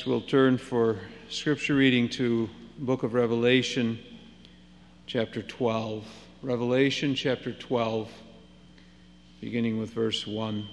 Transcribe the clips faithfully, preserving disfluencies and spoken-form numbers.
we'll turn for scripture reading to the book of Revelation, chapter twelve. Revelation, chapter twelve, beginning with verse one.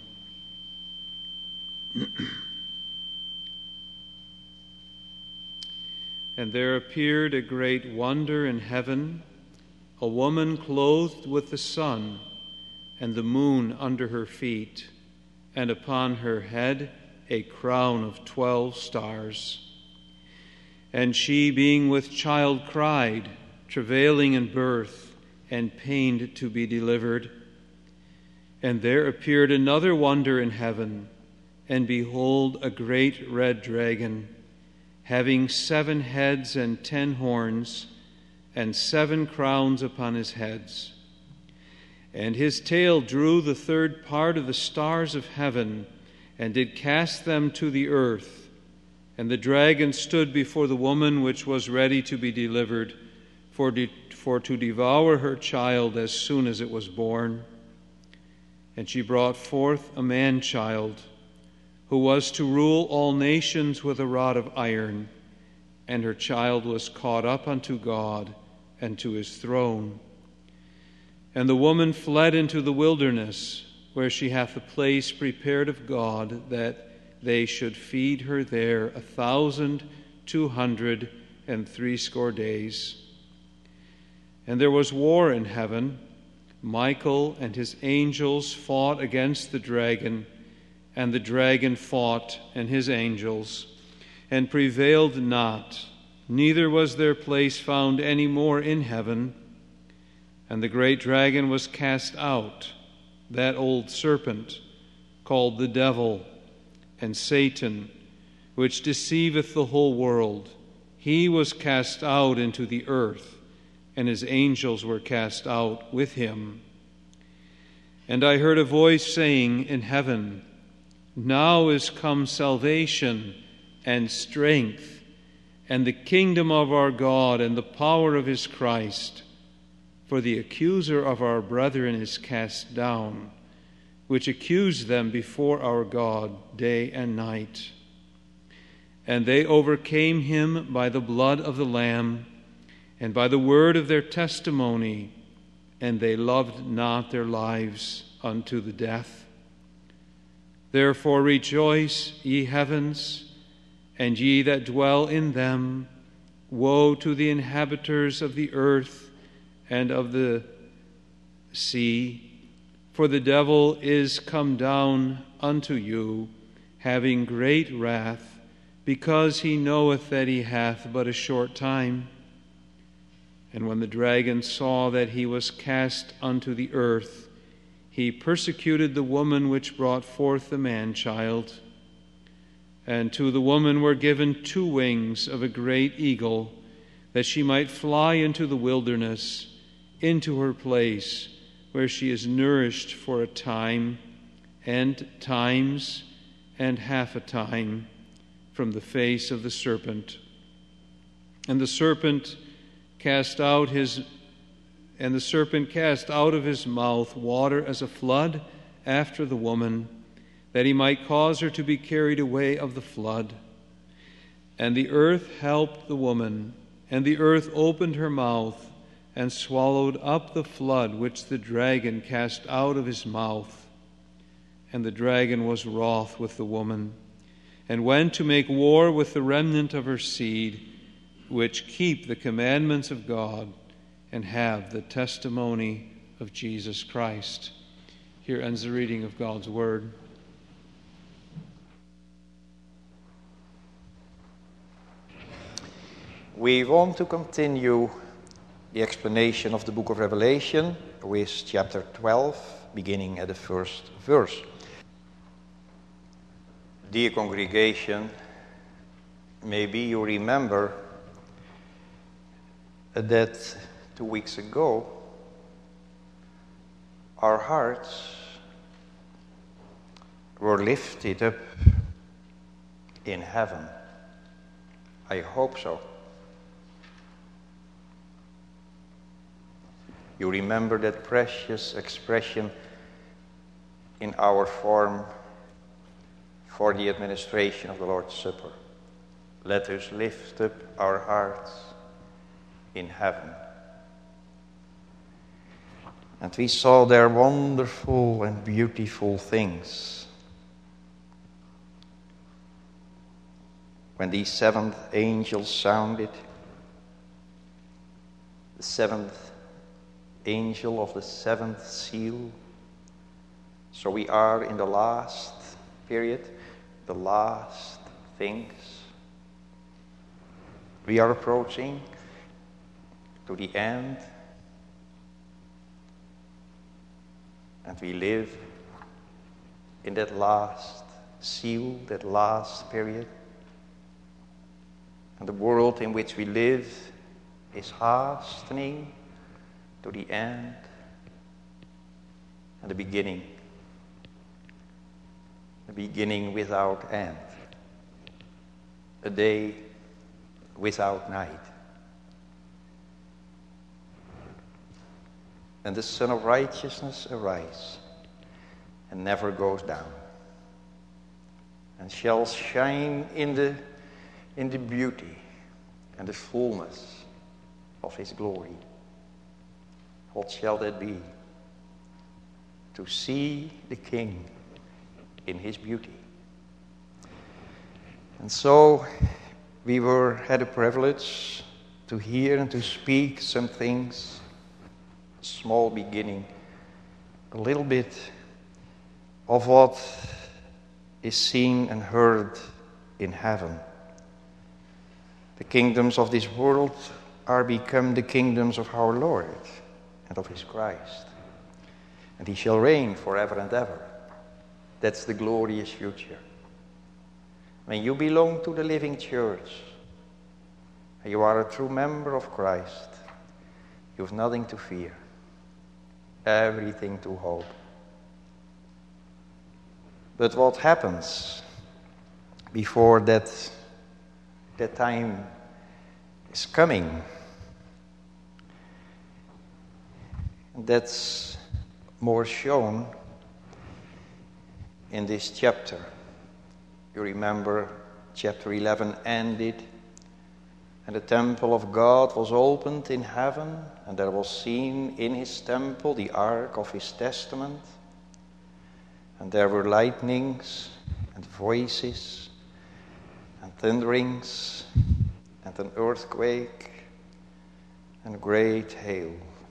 And there appeared a great wonder in heaven, a woman clothed with the sun, and the moon under her feet, and upon her head a crown of twelve stars. And she, being with child, cried, travailing in birth, and pained to be delivered. And there appeared another wonder in heaven, and behold, a great red dragon, having seven heads and ten horns, and seven crowns upon his heads. And his tail drew the third part of the stars of heaven, and did cast them to the earth. And the dragon stood before the woman which was ready to be delivered, for, de- for to devour her child as soon as it was born. And she brought forth a man-child, who was to rule all nations with a rod of iron, and her child was caught up unto God and to his throne. And the woman fled into the wilderness, where she hath a place prepared of God, that they should feed her there a thousand two hundred and threescore days. And there was war in heaven. Michael and his angels fought against the dragon, and the dragon fought and his angels, and prevailed not, neither was their place found any more in heaven. And the great dragon was cast out, that old serpent, called the devil and Satan, which deceiveth the whole world. He was cast out into the earth, and his angels were cast out with him. And I heard a voice saying in heaven, Now is come salvation and strength, and the kingdom of our God, and the power of his Christ. For the accuser of our brethren is cast down, which accused them before our God day and night. And they overcame him by the blood of the Lamb, and by the word of their testimony, and they loved not their lives unto the death. Therefore rejoice, ye heavens, and ye that dwell in them. Woe to the inhabitants of the earth and of the sea, for the devil is come down unto you, having great wrath, because he knoweth that he hath but a short time. And when the dragon saw that he was cast unto the earth, he persecuted the woman which brought forth the man-child. And to the woman were given two wings of a great eagle, that she might fly into the wilderness, into her place, where she is nourished for a time, and times, and half a time, from the face of the serpent. And the serpent cast out his, and the serpent cast out of his mouth water as a flood after the woman, that he might cause her to be carried away of the flood. And the earth helped the woman, and the earth opened her mouth, and swallowed up the flood which the dragon cast out of his mouth. And the dragon was wroth with the woman, and went to make war with the remnant of her seed, which keep the commandments of God, and have the testimony of Jesus Christ. Here ends the reading of God's word. We want to continue the explanation of the book of Revelation with chapter twelve, beginning at the first verse. Dear congregation, maybe you remember that two weeks ago our hearts were lifted up in heaven. I hope so. You remember that precious expression in our form for the administration of the Lord's Supper. let us lift up our hearts in heaven. And we saw there wonderful and beautiful things. When the seventh angel sounded, the seventh angel of the seventh seal. So we are in the last period, the last things. We are approaching to the end. And we live in that last seal, that last period. And the world in which we live is hastening to the end and the beginning. The beginning without end. A day without night. And the Sun of Righteousness arise and never goes down, and shall shine in the in the beauty and the fullness of his glory. What shall that be? To see the King in his beauty. And so we were had a privilege to hear and to speak some things. Small beginning, a little bit of what is seen and heard in heaven. The kingdoms of this world are become the kingdoms of our Lord and of his Christ. And he shall reign forever and ever. That's the glorious future. When you belong to the living church, and you are a true member of Christ, you have nothing to fear. Everything to hope. But what happens before that, that time is coming? That's more shown in this chapter. You remember chapter eleven ended, and the temple of God was opened in heaven, and there was seen in his temple the ark of his testament. And there were lightnings and voices and thunderings and an earthquake and great hail.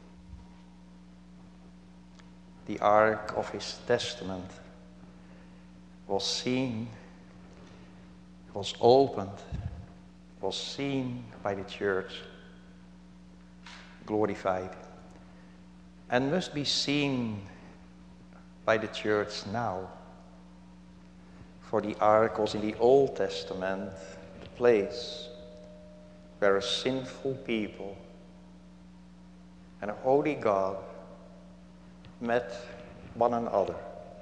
The ark of his testament was seen, was opened, was seen by the church, glorified, and must be seen by the church now. For the ark was in the Old Testament the place where a sinful people and a holy God met one another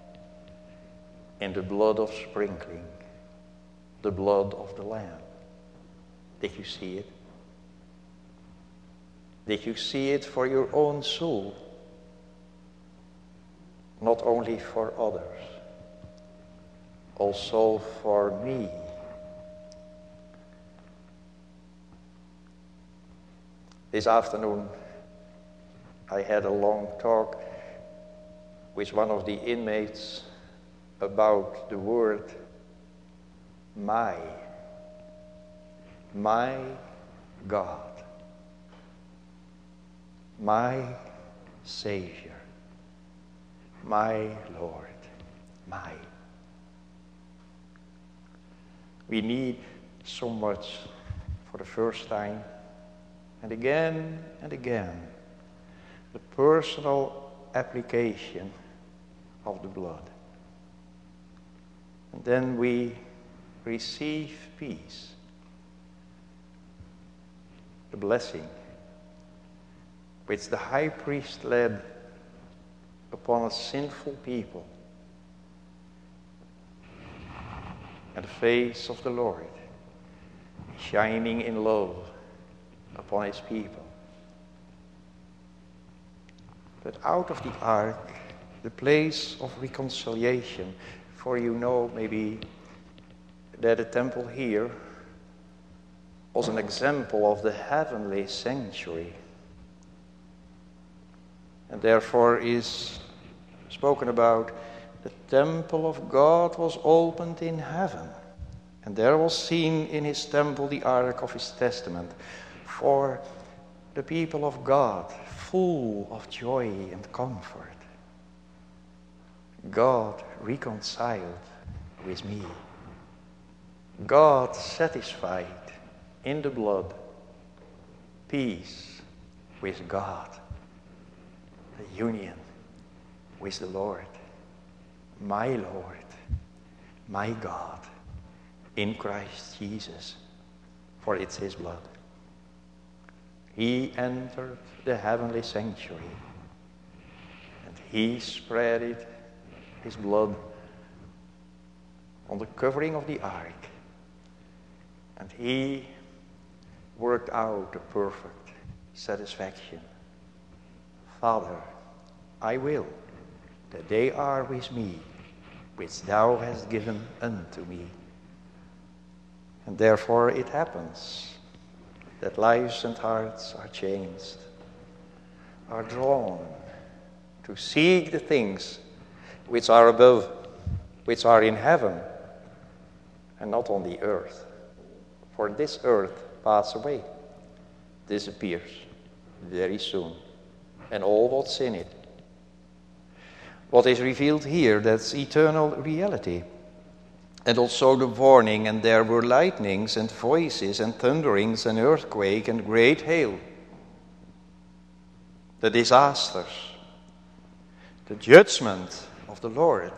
in the blood of sprinkling, the blood of the Lamb. Did you see it? Did you see it for your own soul? Not only for others, also for me. This afternoon, I had a long talk with one of the inmates about the word my. My God. My Savior. My Lord. My. We need so much for the first time and again and again the personal application of the blood. And then we receive peace, the blessing which the high priest led upon a sinful people, and the face of the Lord shining in love upon his people. But out of the ark, the place of reconciliation, for you know maybe that the temple here as an example of the heavenly sanctuary. And therefore is spoken about the temple of God was opened in heaven. And there was seen in his temple the ark of his testament. For the people of God, full of joy and comfort. God reconciled with me. God satisfied in the blood. Peace with God. The union with the Lord. My Lord, my God, in Christ Jesus, for it's his blood. He entered the heavenly sanctuary, and he spread it, his blood, on the covering of the ark, and he worked out the perfect satisfaction. Father, I will that they are with me, which thou hast given unto me. And therefore it happens that lives and hearts are changed, are drawn to seek the things which are above, which are in heaven, and not on the earth. For this earth passes away, disappears very soon, and all what's in it. What is revealed here, that's eternal reality. And also the warning, and there were lightnings and voices and thunderings and earthquake and great hail. The disasters, the judgment of the Lord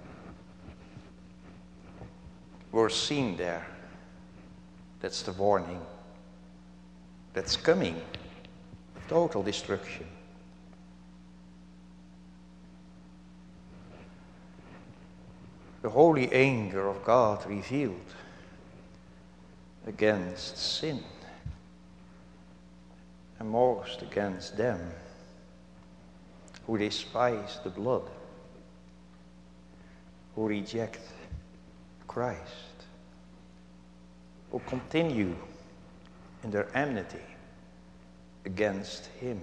were seen there. That's the warning. That's coming. Total destruction. The holy anger of God revealed against sin, and most against them who despise the blood, who reject Christ, who continue in their enmity against him.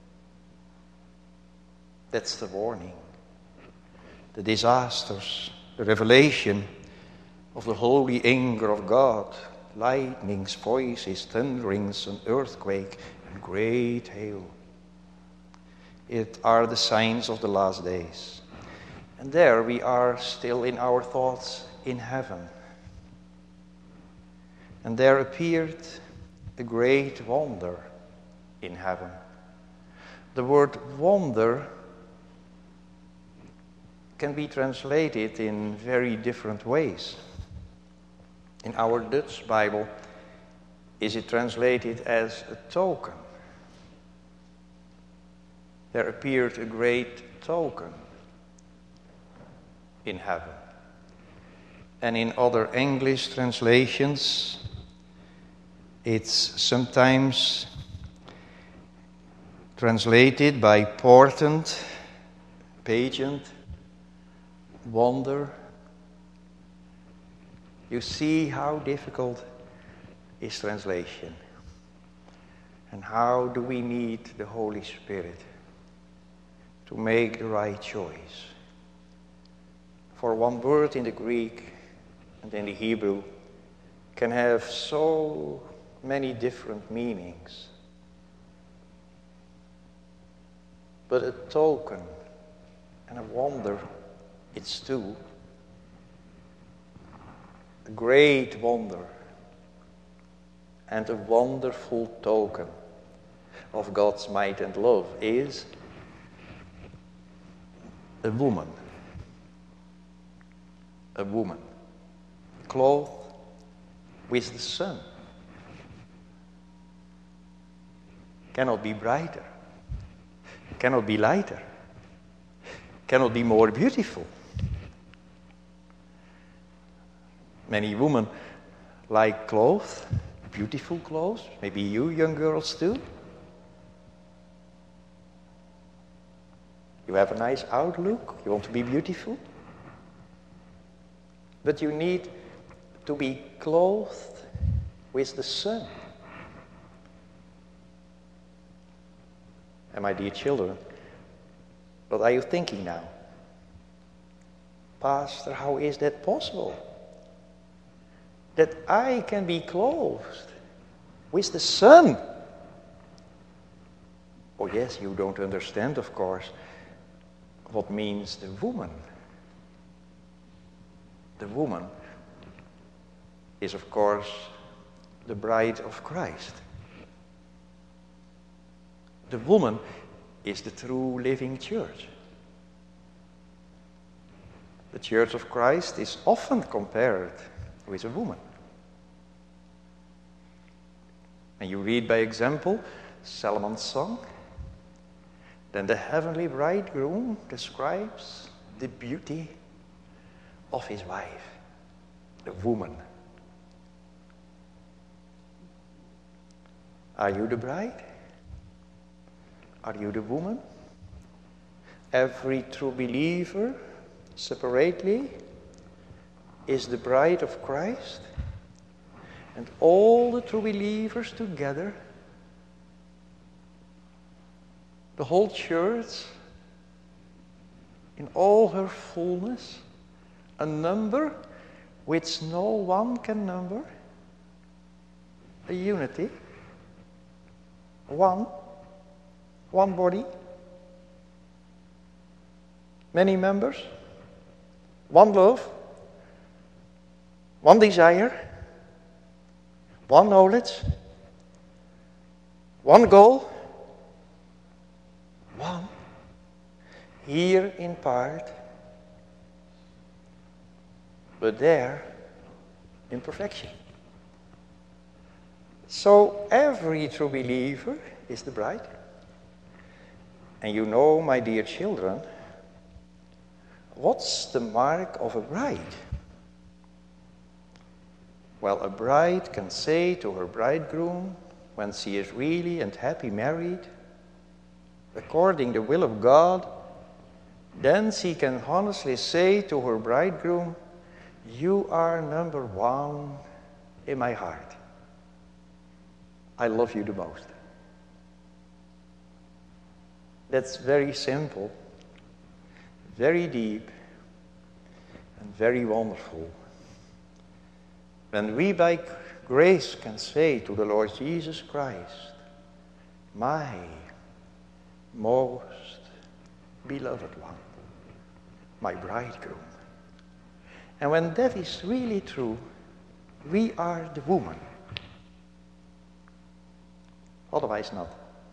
That's the warning. The disasters, the revelation of the holy anger of God, lightnings, voices, thunderings, and earthquake, and great hail. It are the signs of the last days. And there we are still in our thoughts in heaven. And there appeared a great wonder in heaven. The word wonder can be translated in very different ways. In our Dutch Bible, is it translated as a token? There appeared a great token in heaven. And in other English translations, it's sometimes translated by portent, pageant, wonder. You see how difficult is translation, and how do we need the Holy Spirit to make the right choice. For one word in the Greek and in the Hebrew can have so many different meanings. But a token and a wonder, it's two. A great wonder and a wonderful token of God's might and love is a woman. A woman clothed with the sun. Cannot be brighter, cannot be lighter, cannot be more beautiful. Many women like clothes, beautiful clothes. Maybe you young girls too. You have a nice outlook, you want to be beautiful. But you need to be clothed with the sun. And my dear children, what are you thinking now? Pastor, how is that possible? That I can be clothed with the Son? Oh yes, you don't understand, of course, what means the woman. The woman is, of course, the bride of Christ. The woman is the true living church. The church of Christ is often compared with a woman. And you read by example Solomon's song. Then the heavenly bridegroom describes the beauty of his wife, the woman. Are you the bride? Are you the woman? Every true believer, separately, is the bride of Christ. And all the true believers together, the whole church, in all her fullness, a number which no one can number, a unity, one, one body, many members, one love, one desire, one knowledge, one goal, one, here in part, but there in perfection. So every true believer is the bride. And you know, my dear children, what's the mark of a bride? Well, a bride can say to her bridegroom, when she is really and happy married, according to the will of God, then she can honestly say to her bridegroom, you are number one in my heart. I love you the most. That's very simple, very deep, and very wonderful. When we by grace can say to the Lord Jesus Christ, my most beloved one, my bridegroom. And when that is really true, we are the woman. Otherwise not.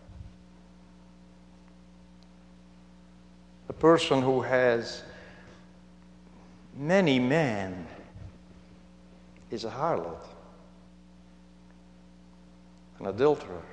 A person who has many men is a harlot, an adulterer.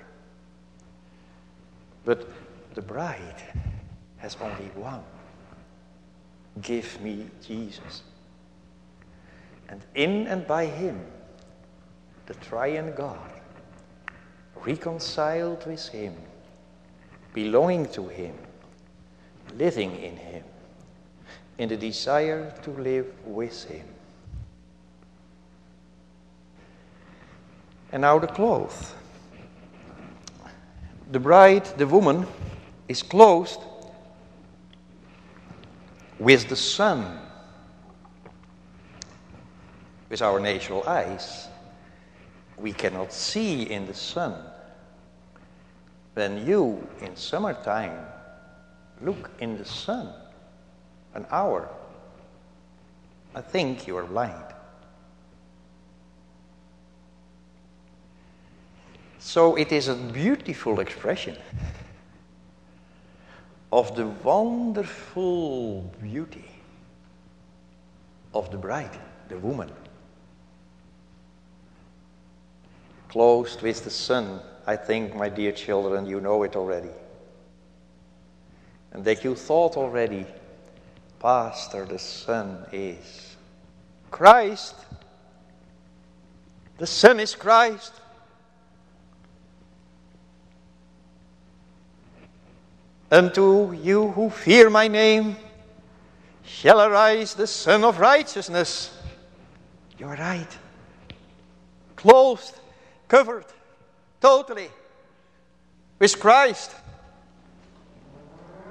But the bride has only one. Give me Jesus. And in and by him, the triune God, reconciled with him, belonging to him, living in him, in the desire to live with him. And now the cloth. The bride, the woman, is clothed with the sun. With our natural eyes, we cannot see in the sun. When you, in summertime, look in the sun an hour, I think you are blind. So it is a beautiful expression of the wonderful beauty of the bride, the woman. Clothed with the sun, I think, my dear children, you know it already. And that you thought already, Pastor, the sun is Christ. The sun is Christ. Unto you who fear my name shall arise the Son of Righteousness. You are right. Clothed, covered, totally with Christ.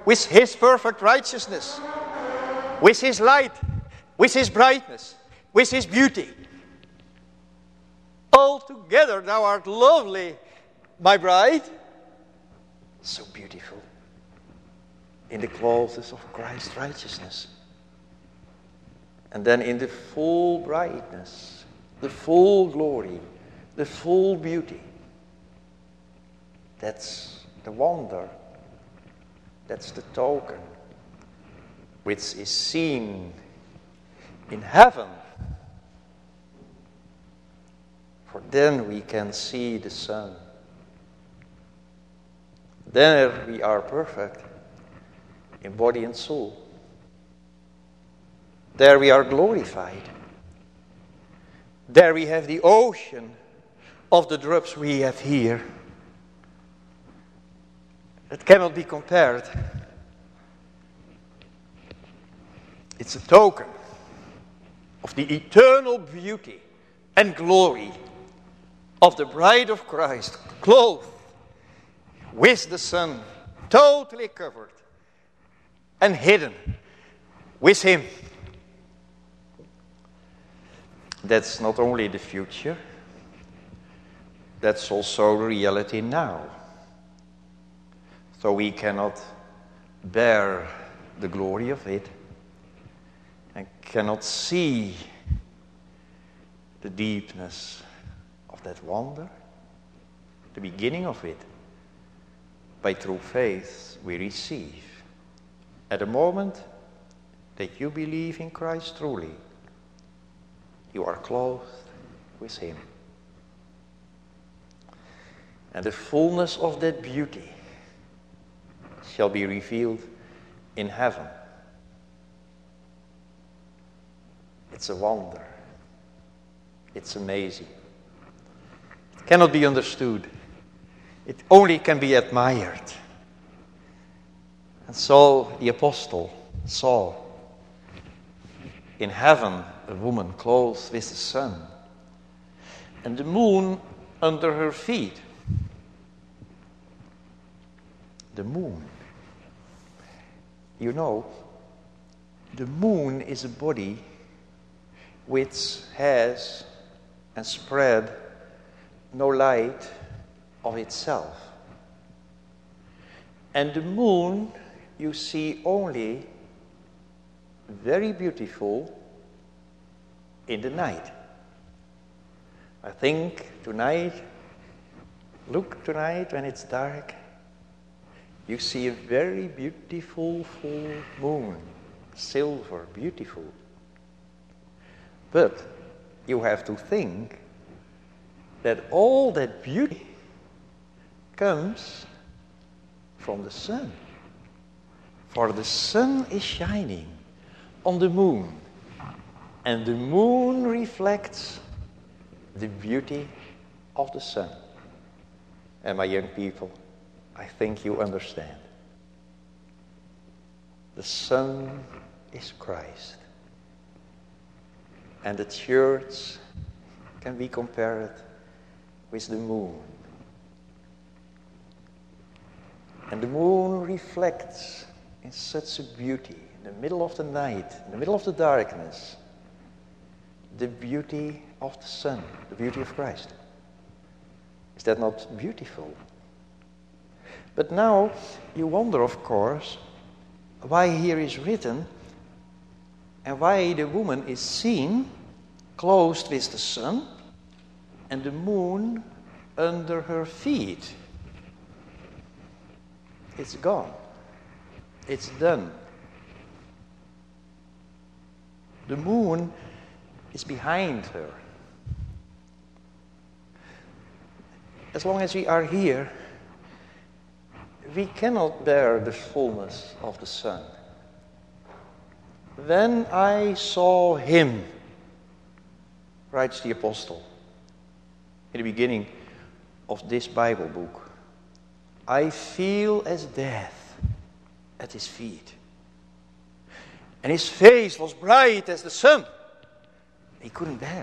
with his perfect righteousness, with his light, with his brightness, with his beauty. Altogether thou art lovely, my bride. So beautiful. In the clothes of Christ's righteousness. And then in the full brightness, the full glory, the full beauty. That's the wonder. That's the token which is seen in heaven. For then we can see the Son. There we are perfect in body and soul. There we are glorified. There we have the ocean of the drops we have here. It cannot be compared. It's a token of the eternal beauty and glory of the bride of Christ, clothed with the sun, totally covered and hidden with him. That's not only the future, that's also reality now. So we cannot bear the glory of it and cannot see the deepness of that wonder, the beginning of it. By true faith we receive. At the moment that you believe in Christ truly, you are clothed with him. And the fullness of that beauty shall be revealed in heaven. It's a wonder. It's amazing. It cannot be understood. It only can be admired. And so the apostle saw in heaven a woman clothed with the sun, and the moon under her feet. The moon. You know, the moon is a body which has and spread no light of itself. And the moon you see only very beautiful in the night. I think tonight, look tonight when it's dark, you see a very beautiful full moon, silver, beautiful. But you have to think that all that beauty comes from the sun. For the sun is shining on the moon, and the moon reflects the beauty of the sun. And my young people, I think you understand. The sun is Christ. And the church can be compared with the moon. And the moon reflects in such a beauty, in the middle of the night, in the middle of the darkness, the beauty of the sun, the beauty of Christ. Is that not beautiful? But now you wonder, of course, why here is written and why the woman is seen clothed with the sun and the moon under her feet. It's gone. It's done. The moon is behind her. As long as we are here, we cannot bear the fullness of the sun. Then I saw him, writes the apostle in the beginning of this Bible book. I feel as death at his feet. And his face was bright as the sun. He couldn't bear.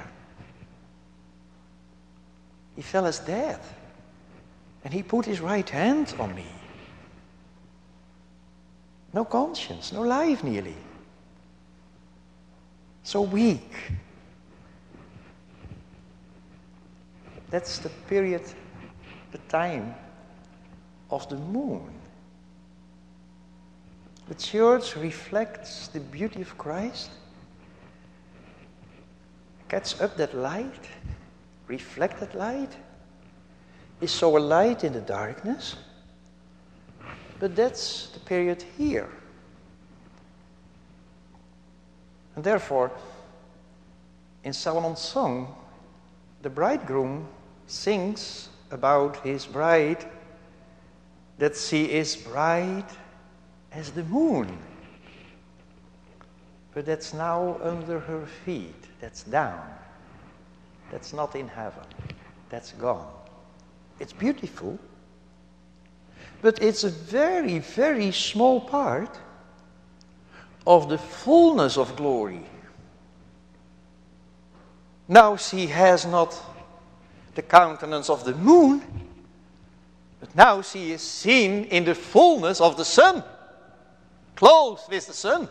He fell as dead. And he put his right hand on me. no conscience, no life nearly. So weak. That's the period, the time of the moon. The church reflects the beauty of Christ, catch up that light, reflect that light, is so a light in the darkness. But that's the period here. And therefore, in Solomon's song, the bridegroom sings about his bride, that she is bright as the moon. But that's now under her feet. That's down. That's not in heaven. That's gone. It's beautiful, but it's a very, very small part of the fullness of glory. Now she has not the countenance of the moon, but now she is seen in the fullness of the sun, clothed with the sun.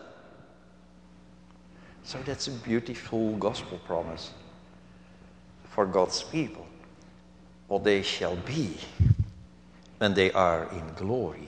So that's a beautiful gospel promise for God's people, what they shall be when they are in glory.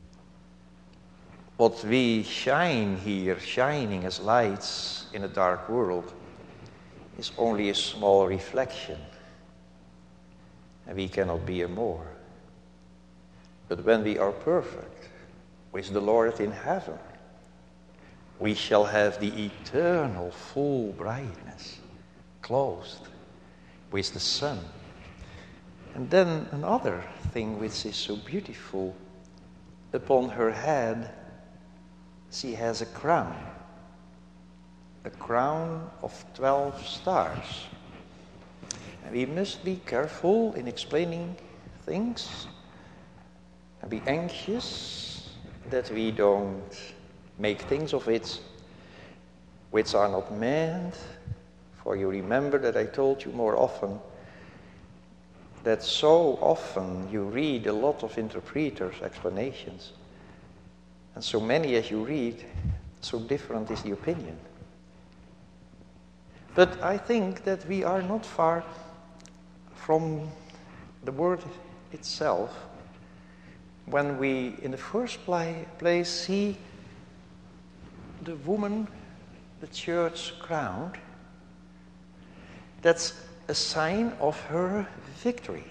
What we shine here, shining as lights in a dark world, is only a small reflection, and we cannot be a more. But when we are perfect with the Lord in heaven, we shall have the eternal full brightness, clothed with the sun. And then another thing which is so beautiful, upon her head she has a crown, a crown of twelve stars. And we must be careful in explaining things and be anxious that we don't make things of it which are not meant. For you remember that I told you more often that so often you read a lot of interpreters' explanations, and so many as you read, so different is the opinion. But I think that we are not far from the word itself when we, in the first place, see the woman, the church crowned. That's a sign of her victory.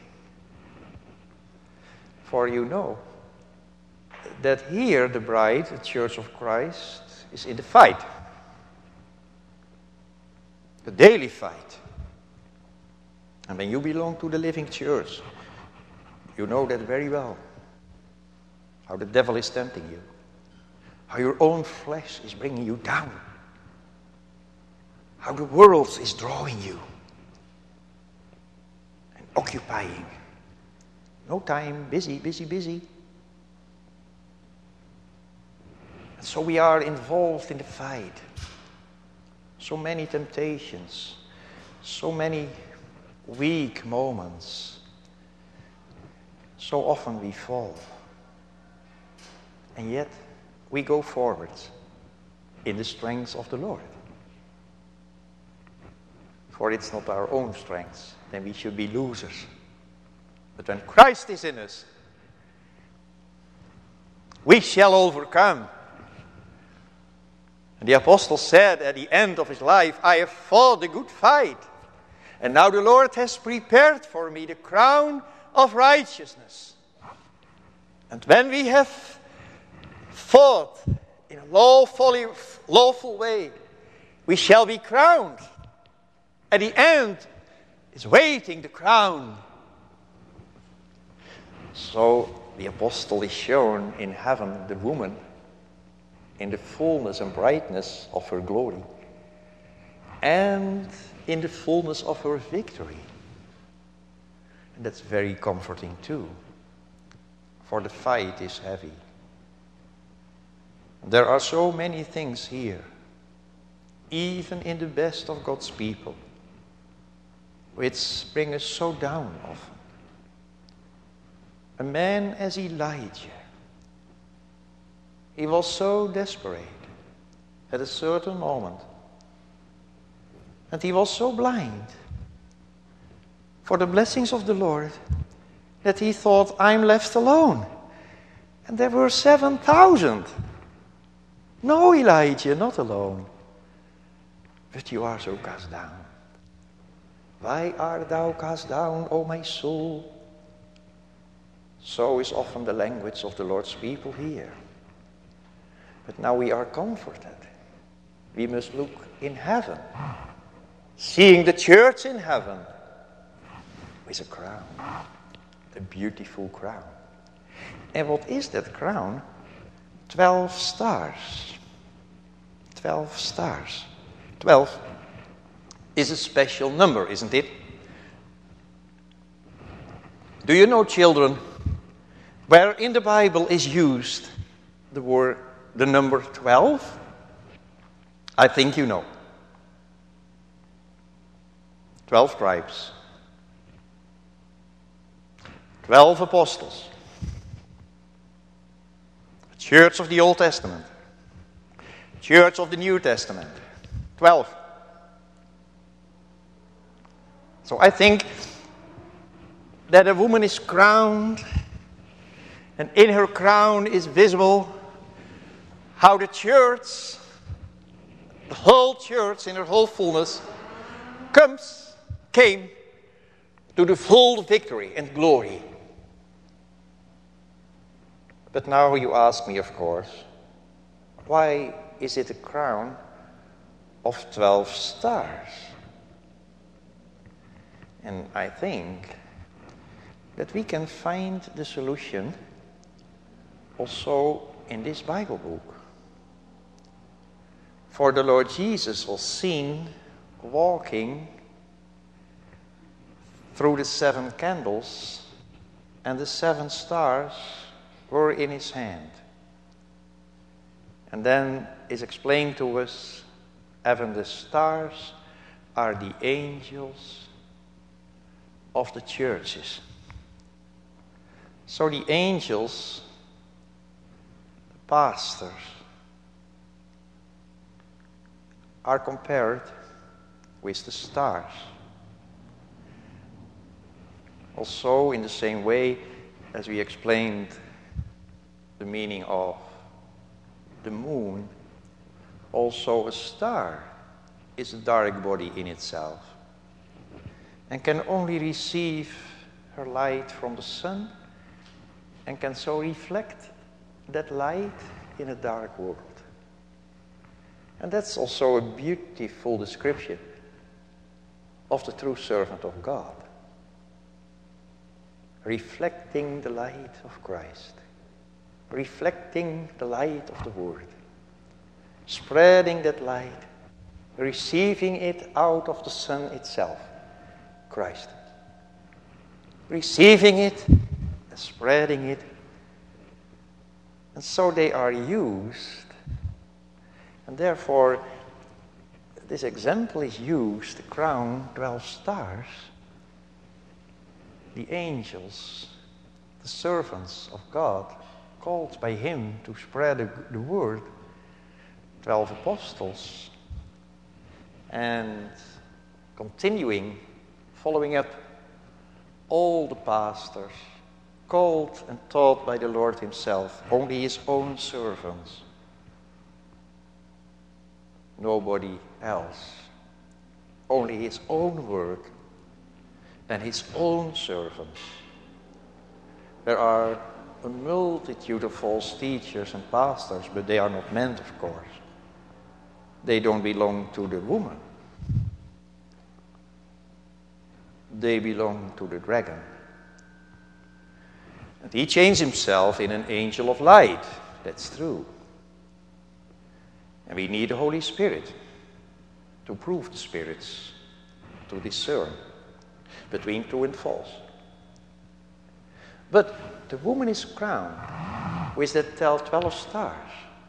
For you know that here the bride, the church of Christ, is in the fight. The daily fight. And when you belong to the living church, you know that very well. How the devil is tempting you. How your own flesh is bringing you down. How the world is drawing you. And occupying. No time, busy, busy, busy. And so we are involved in the fight. So many temptations. So many weak moments. So often we fall. And yet we go forward in the strength of the Lord. For it's not our own strength, then we should be losers. But when Christ is in us, we shall overcome. And the apostle said at the end of his life, I have fought the good fight. And now the Lord has prepared for me the crown of righteousness. And when we have fought in a lawful, lawful way, we shall be crowned. At the end is waiting the crown. So the apostle is shown in heaven, the woman, in the fullness and brightness of her glory, and in the fullness of her victory. And that's very comforting too, for the fight is heavy. There are so many things here, even in the best of God's people, which bring us so down often. A man as Elijah, he was so desperate at a certain moment. And he was so blind for the blessings of the Lord that he thought, I'm left alone. And there were seven thousand. No, Elijah, not alone. But you are so cast down. Why art thou cast down, O my soul? So is often the language of the Lord's people here. But now we are comforted. We must look in heaven, seeing the church in heaven with a crown, a beautiful crown. And what is that crown? Twelve stars. Twelve stars. Twelve is a special number, isn't it? Do you know, children, where in the Bible is used the word, the number twelve? I think you know. Twelve tribes. Twelve apostles. The church of the Old Testament. Church of the New Testament. Twelve. So I think that a woman is crowned, and in her crown is visible how the church, the whole church in her whole fullness, comes, came to the full victory and glory. But now you ask me, of course, why is it a crown of twelve stars? And I think that we can find the solution also in this Bible book. For the Lord Jesus was seen walking through the seven candles, and the seven stars were in his hand. And then is explained to us, even the stars are the angels of the churches. So the angels, the pastors, are compared with the stars. Also, in the same way as we explained the meaning of the moon, also a star is a dark body in itself and can only receive her light from the sun and can so reflect that light in a dark world. And that's also a beautiful description of the true servant of God, reflecting the light of Christ, reflecting the light of the Word, spreading that light, receiving it out of the sun itself, Christ. Receiving it and spreading it. And so they are used. And therefore, this example is used, the crown, twelve stars, the angels, the servants of God, called by him to spread the, the word, twelve apostles, and continuing, following up all the pastors, called and taught by the Lord himself, only his own servants, nobody else, only his own word and his own servants. There are a multitude of false teachers and pastors, but they are not meant, of course. They don't belong to the woman. They belong to the dragon. And he changed himself in an angel of light. That's true. And we need the Holy Spirit to prove the spirits, to discern between true and false. But the woman is crowned with that twelve stars.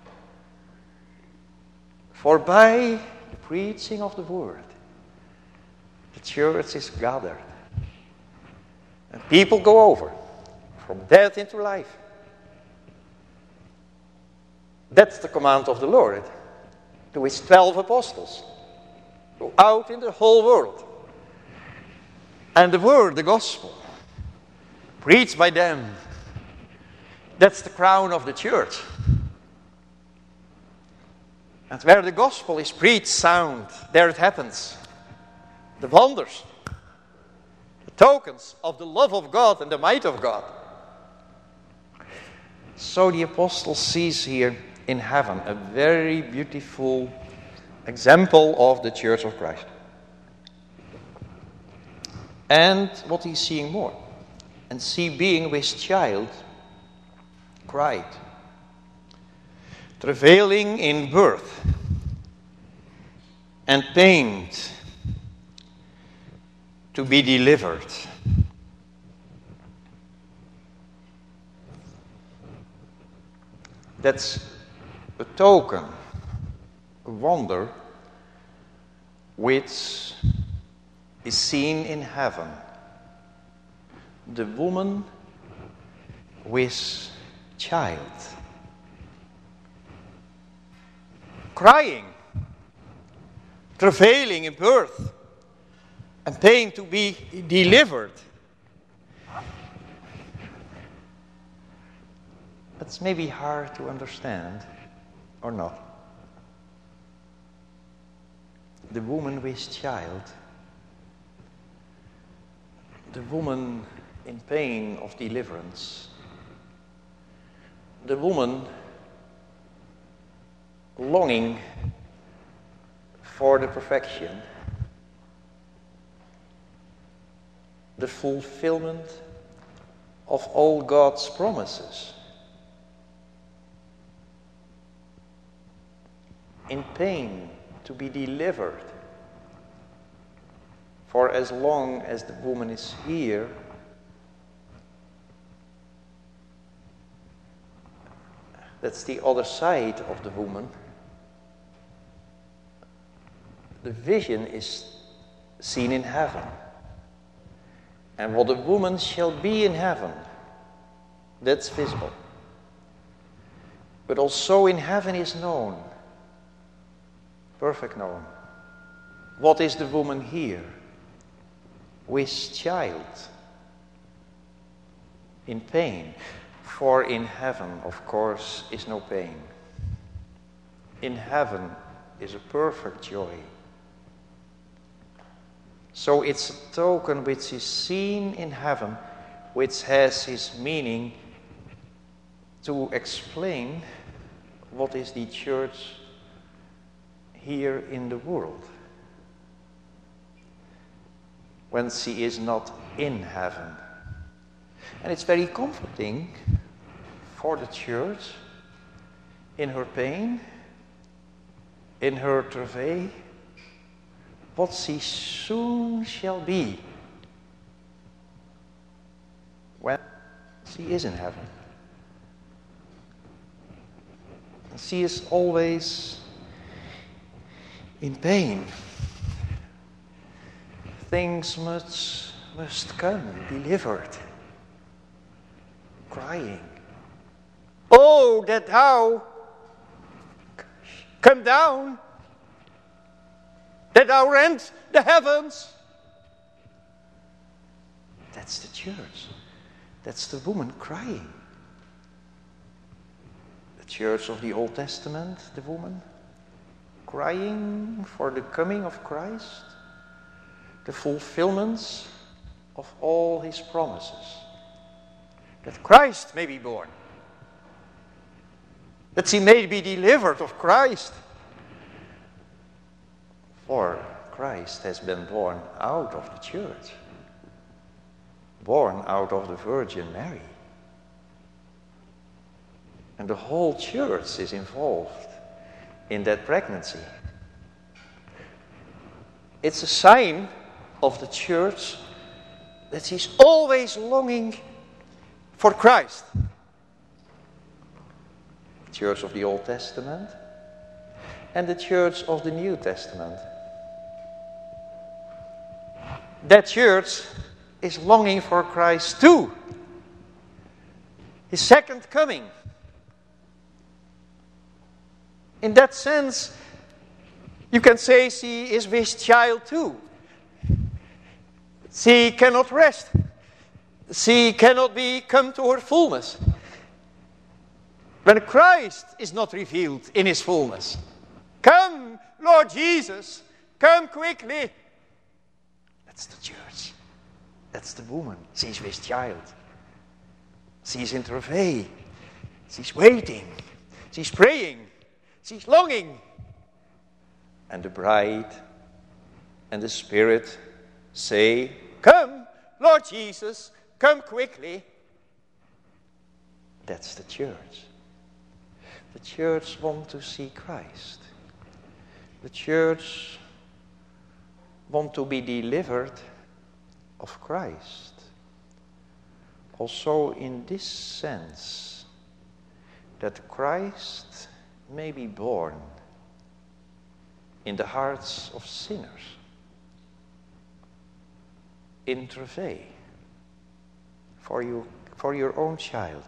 For by the preaching of the word, the church is gathered. And people go over from death into life. That's the command of the Lord to his twelve apostles. Go out in the whole world. And the word, the gospel, preached by them, that's the crown of the church. And where the gospel is preached sound, there it happens. The wonders, the tokens of the love of God and the might of God. So the apostle sees here in heaven a very beautiful example of the church of Christ. And what he's seeing more. And see being with child cried, travailing in birth and pained to be delivered. That's a token, a wonder, which is seen in heaven. The woman with child, crying, travailing in birth, and pain to be delivered. That's maybe hard to understand, or not. The woman with child, the woman in pain of deliverance, the woman longing for the perfection, the fulfillment of all God's promises. In pain to be delivered. For as long as the woman is here, that's the other side of the woman. The vision is seen in heaven. And what a woman shall be in heaven, that's visible. But also in heaven is known, perfect known. What is the woman here? With child, in pain. For in heaven, of course, is no pain. In heaven is a perfect joy. So it's a token which is seen in heaven, which has its meaning to explain what is the church here in the world, when she is not in heaven. And it's very comforting for the church in her pain, in her travail, what she soon shall be when she is in heaven. And she is always in pain. Things must, must come, delivered, crying. Oh, that thou come down, that thou rent the heavens. That's the church. That's the woman crying. The church of the Old Testament, the woman crying for the coming of Christ, the fulfillments of all his promises, that Christ may be born, that she may be delivered of Christ. For Christ has been born out of the church, born out of the Virgin Mary. And the whole church is involved in that pregnancy. It's a sign of the church that she's always longing for Christ. The church of the Old Testament and the church of the New Testament. That church is longing for Christ too. His second coming. In that sense, you can say she is with child too. She cannot rest. She cannot be come to her fullness when Christ is not revealed in his fullness. Come, Lord Jesus, come quickly. That's the church. That's the woman. She's with child. She's in travail. She's waiting. She's praying. She's longing. And the bride and the Spirit say, come, Lord Jesus, come quickly. That's the church. The church wants to see Christ. The church wants to be delivered of Christ. Also in this sense, that Christ may be born in the hearts of sinners, in travail, for you, for your own child.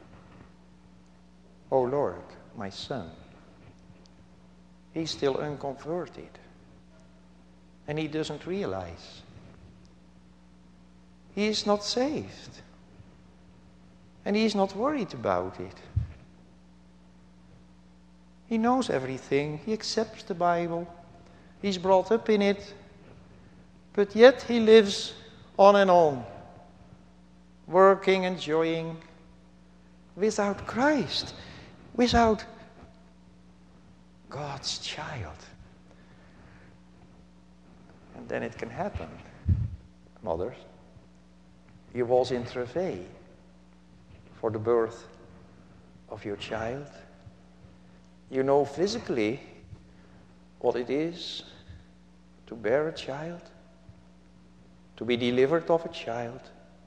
O Lord, my son, he's still unconverted, and he doesn't realize. He is not saved, and he is not worried about it. He knows everything. He accepts the Bible. He's brought up in it. But yet he lives on and on, working, enjoying, without Christ, without God's child. And then it can happen. Mothers, you was in travail for the birth of your child. You know physically what it is to bear a child, to be delivered of a child,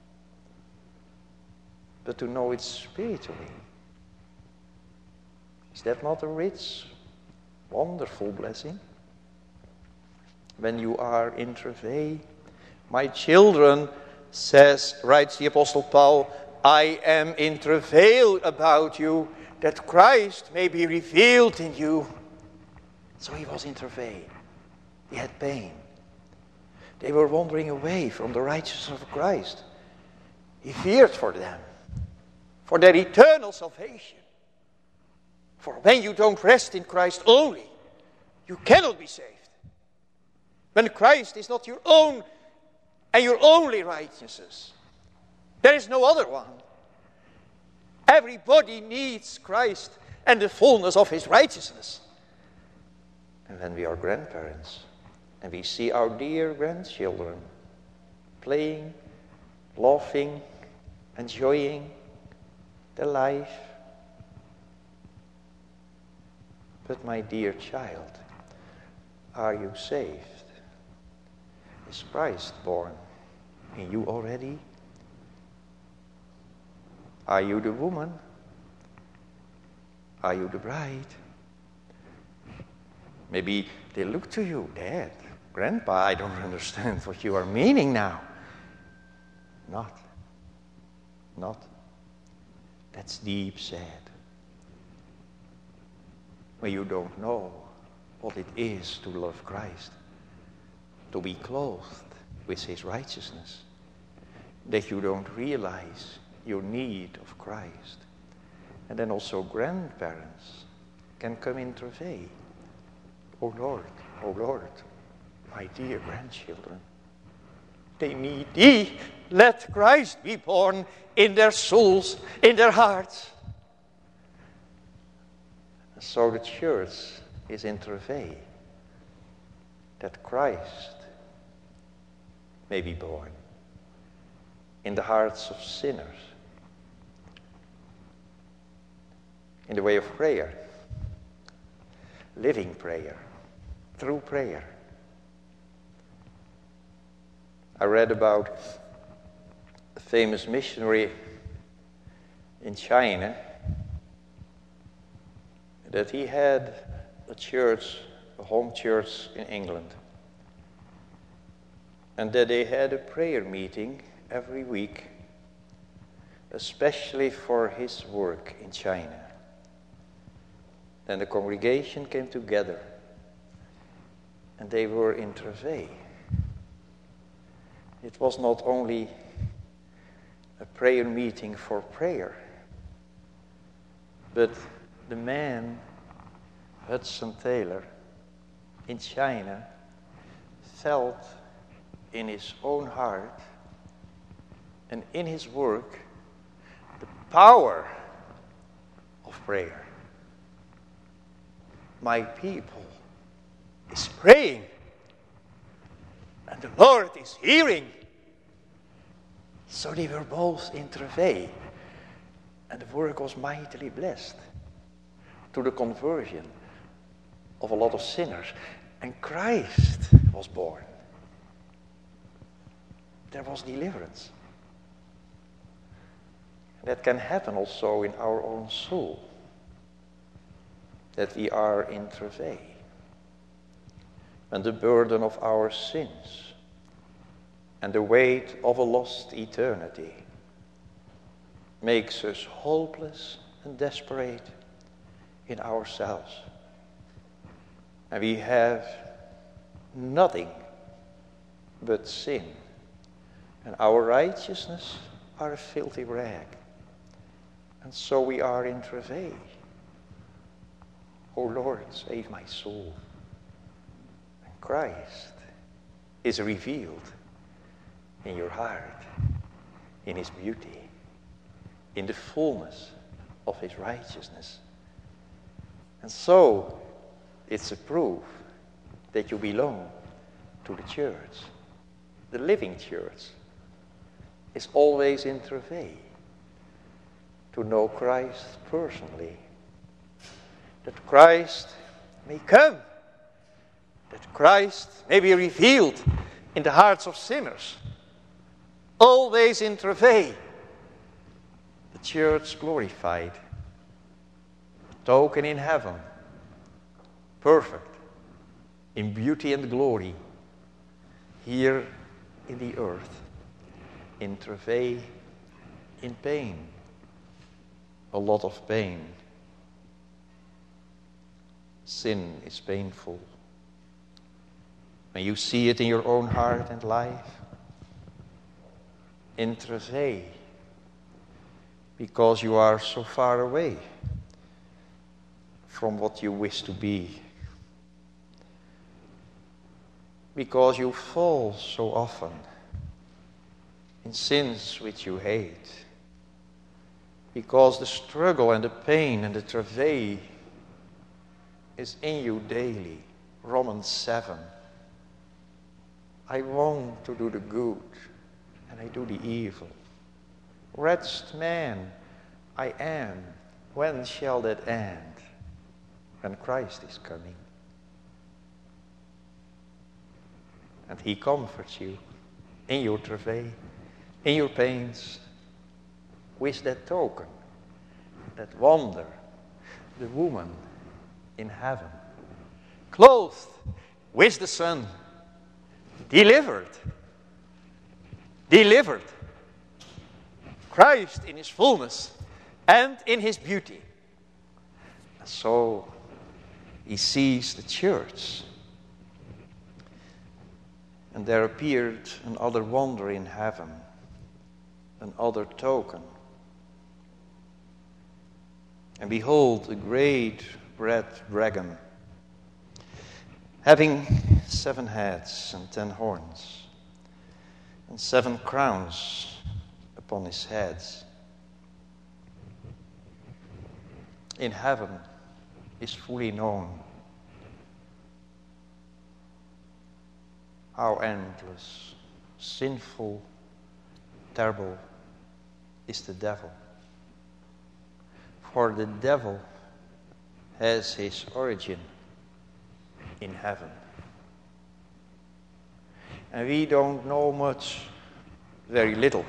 but to know it spiritually. Is that not a rich, wonderful blessing? When you are in travail, my children, says, writes the Apostle Paul, I am in travail about you, that Christ may be revealed in you. So he was in travail. He had pain. They were wandering away from the righteousness of Christ. He feared for them, for their eternal salvation. For when you don't rest in Christ only, you cannot be saved. When Christ is not your own and your only righteousness, there is no other one. Everybody needs Christ and the fullness of his righteousness. And when we are grandparents and we see our dear grandchildren playing, laughing, enjoying their life. But my dear child, are you saved? Is Christ born in you already? Are you the woman? Are you the bride? Maybe they look to you, Dad, Grandpa, I don't understand what you are meaning now. Not. Not. That's deep sad. When you don't know what it is to love Christ, to be clothed with his righteousness, that you don't realize your need of Christ. And then also grandparents can come in travail. Oh Lord, oh Lord, my dear grandchildren, they need thee. Let Christ be born in their souls, in their hearts. So the church is in travail, that Christ may be born in the hearts of sinners, in the way of prayer, living prayer, through prayer. I read about a famous missionary in China, that he had a church, a home church in England, and that they had a prayer meeting every week, especially for his work in China. Then the congregation came together, and they were in travail. It was not only a prayer meeting for prayer, but the man, Hudson Taylor, in China, felt in his own heart and in his work the power of prayer. My people is praying, and the Lord is hearing. So they were both in travail, and the work was mightily blessed to the conversion of a lot of sinners, and Christ was born. There was deliverance. And that can happen also in our own soul, that we are in travail, and the burden of our sins and the weight of a lost eternity makes us hopeless and desperate in ourselves. And we have nothing but sin, and our righteousness are a filthy rag. And so we are in travail. O Lord, save my soul. And Christ is revealed in your heart, in his beauty, in the fullness of his righteousness. And so it's a proof that you belong to the church. The living church is always in travail to know Christ personally, that Christ may come, that Christ may be revealed in the hearts of sinners, always in travail. The church glorified, a token in heaven, perfect in beauty and glory, here in the earth, in travail, in pain, a lot of pain. Sin is painful. When you see it in your own heart and life, in travail, because you are so far away from what you wish to be, because you fall so often in sins which you hate, because the struggle and the pain and the travail is in you daily. Romans seven. I want to do the good, and I do the evil. Wretched man I am, when shall that end? When Christ is coming. And he comforts you in your travail, in your pains, with that token, that wonder, the woman in heaven, clothed with the sun, delivered, delivered, Christ in his fullness and in his beauty. And so he sees the church, and there appeared another wonder in heaven, another token. And behold, a great red dragon, having seven heads and ten horns, and seven crowns upon his heads. In heaven is fully known how endless, sinful, terrible is the devil. For the devil has his origin in heaven. And we don't know much, very little,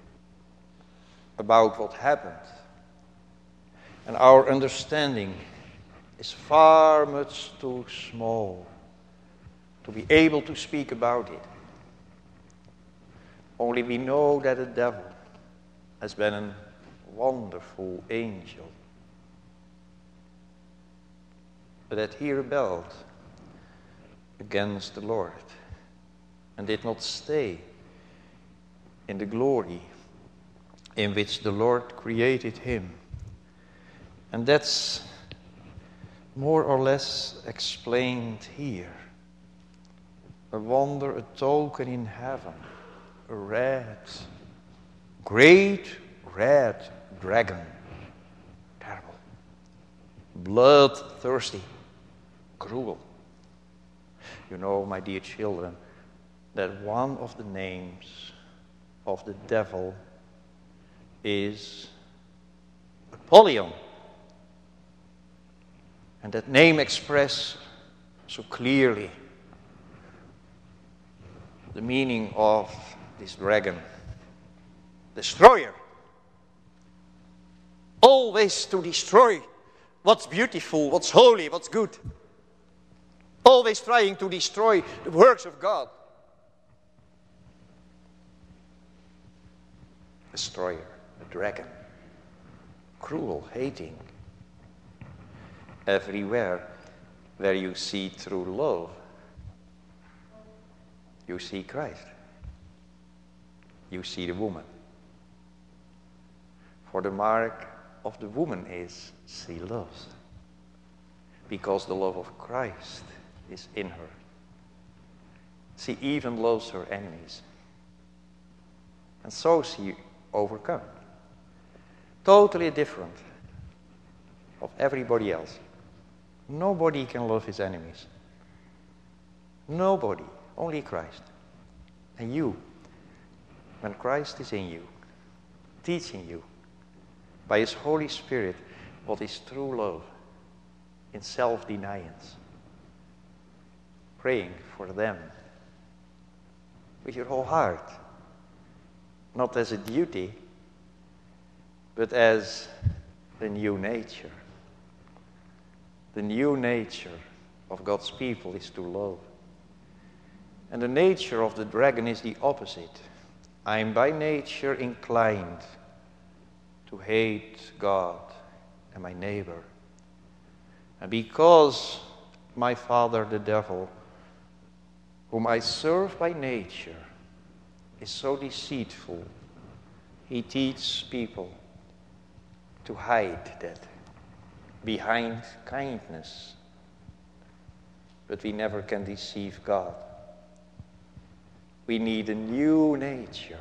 about what happened. And our understanding is far much too small to be able to speak about it. Only we know that the devil has been a wonderful angel. that he rebelled against the Lord and did not stay in the glory in which the Lord created him. And that's more or less explained here. A wonder, a token in heaven, a red, great red dragon, terrible, bloodthirsty, cruel. You know, my dear children, that one of the names of the devil is Apollyon. And that name expresses so clearly the meaning of this dragon. Destroyer. Always to destroy what's beautiful, what's holy, what's good. Always trying to destroy the works of God. Destroyer, a dragon. Cruel, hating. Everywhere where you see true love, you see Christ. You see the woman. For the mark of the woman is she loves. Because the love of Christ is in her. She even loves her enemies. And so she overcomes. Totally different of everybody else. Nobody can love his enemies. Nobody. Only Christ. And you, when Christ is in you, teaching you by his Holy Spirit what is true love in self-deniance, praying for them with your whole heart, not as a duty, but as the new nature. The new nature of God's people is to love. And the nature of the dragon is the opposite. I am by nature inclined to hate God and my neighbor. And because my father, the devil, whom I serve by nature, is so deceitful, he teaches people to hide that behind kindness. But we never can deceive God. We need a new nature.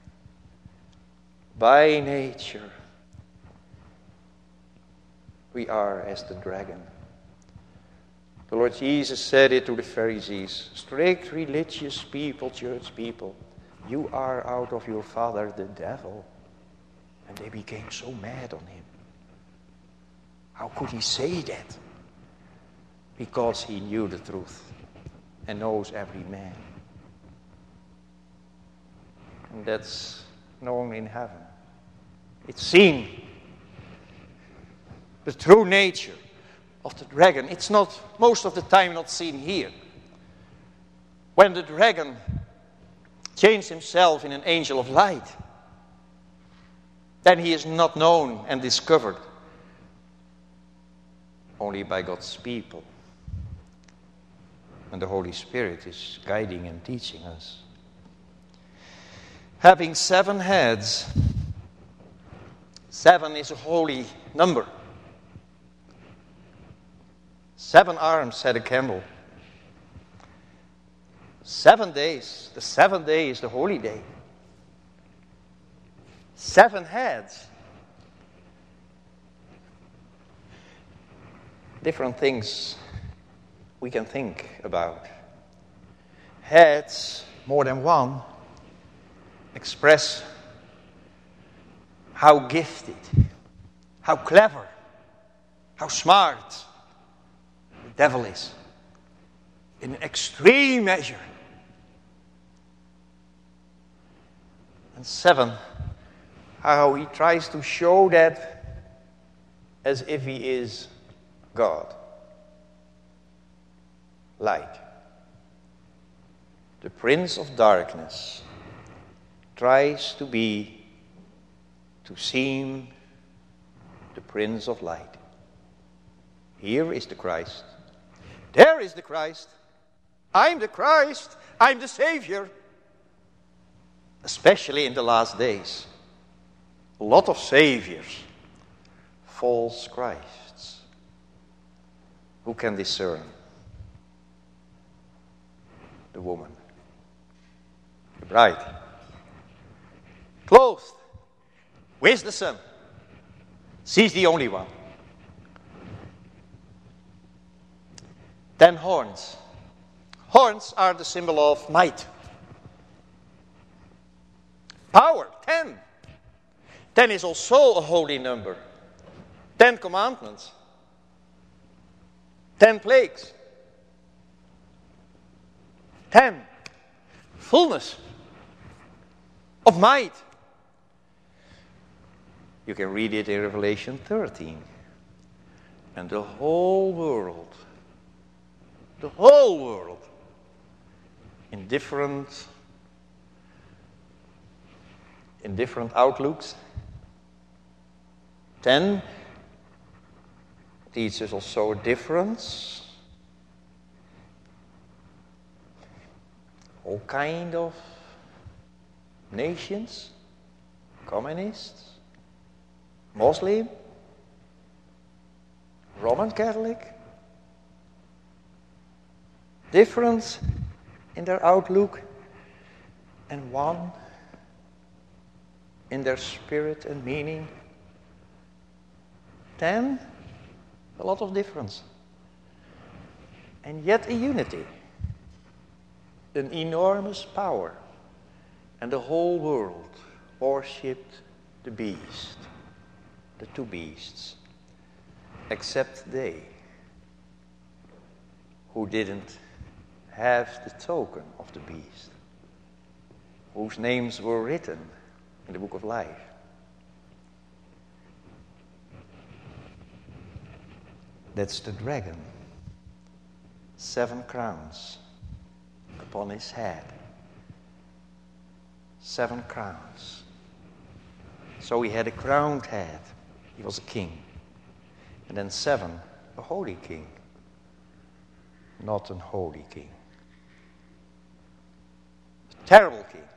By nature, we are as the dragon. The Lord Jesus said it to the Pharisees, strict religious people, church people, you are out of your father, the devil. And they became so mad on him. How could he say that? Because he knew the truth and knows every man. And that's known in heaven. It's seen. The true nature of the dragon. It's not, most of the time, not seen here. When the dragon changed himself in an angel of light, then he is not known and discovered only by God's people. And the Holy Spirit is guiding and teaching us. Having seven heads, seven is a holy number. Seven arms had a candle. Seven days, the seventh day is the holy day. Seven heads. Different things we can think about. Heads, more than one, express how gifted, how clever, how smart the devil is in an extreme measure. And seven, how he tries to show that as if he is God. Light. The prince of darkness tries to be, to seem the prince of light. Here is the Christ. There is the Christ. I'm the Christ. I'm the Savior. Especially in the last days. A lot of saviors. False Christs. Who can discern? The woman. The bride. Clothed. Where's the Son? She's the only one. Ten horns. Horns are the symbol of might. Power, ten. Ten is also a holy number. Ten commandments. Ten plagues. Ten. Fullness of might. You can read it in Revelation thirteen. And the whole world, the whole world, in different, in different outlooks. Ten teaches also a difference. All kind of nations, communists, Muslim, Roman Catholic, difference in their outlook, and one in their spirit and meaning. Ten, a lot of difference. And yet a unity, an enormous power, and the whole world worshipped the beast, the two beasts, except they who didn't have the token of the beast, whose names were written in the book of life. That's the dragon. Seven crowns upon his head. Seven crowns. So he had a crowned head. He was a king. And then seven, a holy king. Not an holy king. A terrible king.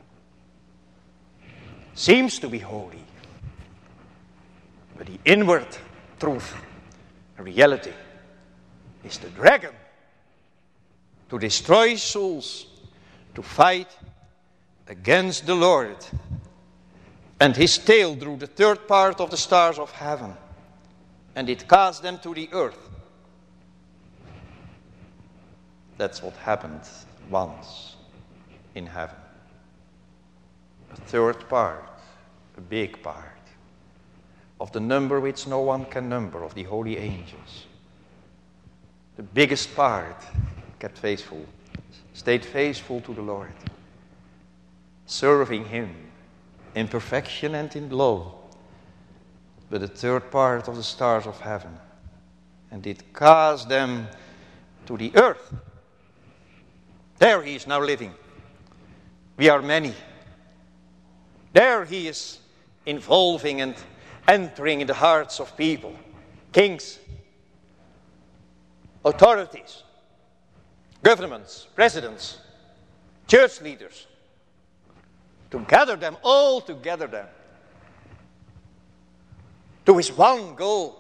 Seems to be holy. But the inward truth, the reality, is the dragon. To destroy souls, to fight against the Lord. And his tail drew the third part of the stars of heaven, and it cast them to the earth. That's what happened once in heaven. A third part, a big part, of the number which no one can number, of the holy angels. The biggest part kept faithful, stayed faithful to the Lord, serving him in perfection and in love. But the third part of the stars of heaven, and it cast them to the earth. There he is now living. We are many. There he is involving and entering in the hearts of people, kings, authorities, governments, presidents, church leaders, to gather them, all together them, to his one goal,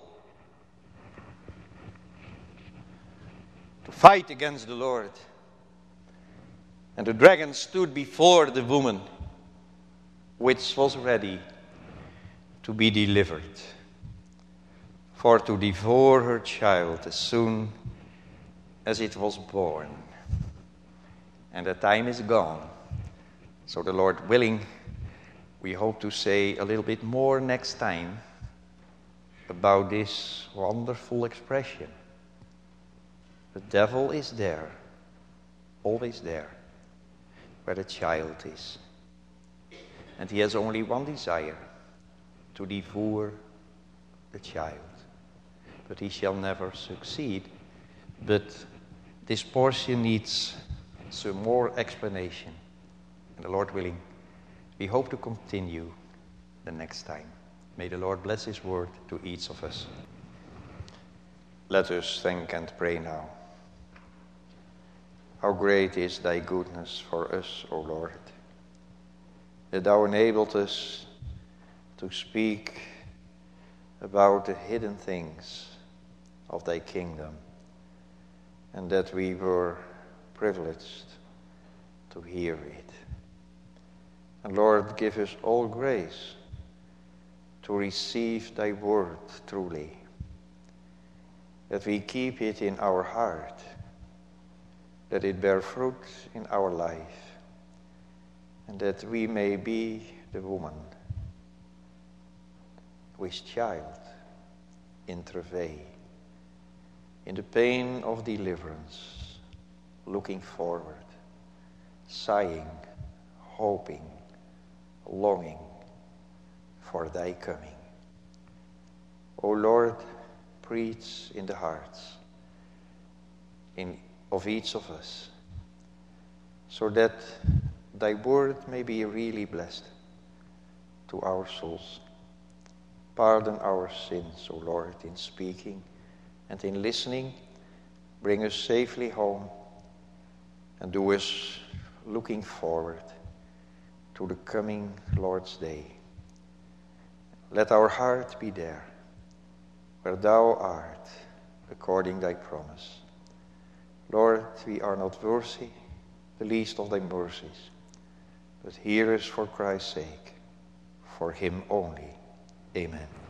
to fight against the Lord. And the dragon stood before the woman, which was ready to be delivered, for to devour her child as soon as it was born. And the time is gone. So the Lord willing, we hope to say a little bit more next time about this wonderful expression. The devil is there, always there, where the child is. And he has only one desire, to devour the child. But he shall never succeed. But this portion needs some more explanation. And the Lord willing, we hope to continue the next time. May the Lord bless his word to each of us. Let us thank and pray now. how great is thy goodness for us, O Lord, that thou enabled us to speak about the hidden things of thy kingdom, and that we were privileged to hear it. And Lord, give us all grace to receive thy word truly, that we keep it in our heart, that it bear fruit in our life, and that we may be the woman with child in travail, in the pain of deliverance, looking forward, sighing, hoping, longing for thy coming. O Lord, preach in the hearts in, of each of us, so that thy word may be really blessed to our souls. Pardon our sins, O Lord, in speaking and in listening. Bring us safely home and do us looking forward to the coming Lord's Day. Let our heart be there, where thou art, according thy promise. Lord, we are not worthy, the least of thy mercies, but hear us for Christ's sake, for him only. Amen.